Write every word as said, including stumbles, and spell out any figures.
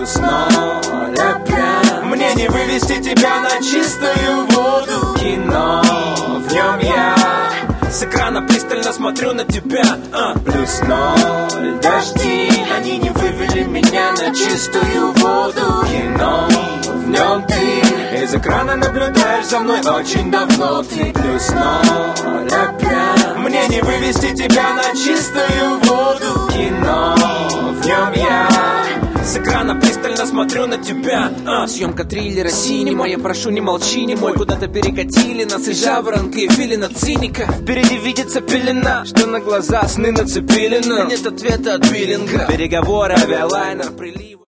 плюс ноль опять. Мне не вывести тебя на чистую воду. Кино, в нем я с экрана пристально смотрю на тебя. а. Плюс ноль дожди, они не вывели меня на чистую воду. Кино, в нем ты из экрана наблюдаешь за мной очень давно. Ты плюс ноль опять. Мне не вывести тебя на чистую воду. Кино, в нем я с экрана пристально смотрю на тебя. а. Съемка триллера «Синема», я прошу, не молчи, не мой. Куда-то перекатили нас и жаворонка, и филина циника. Впереди видится пелена, что на глаза сны нацепили нам. Нет ответа от биллинга. Переговоры, авиалайнер, прилив.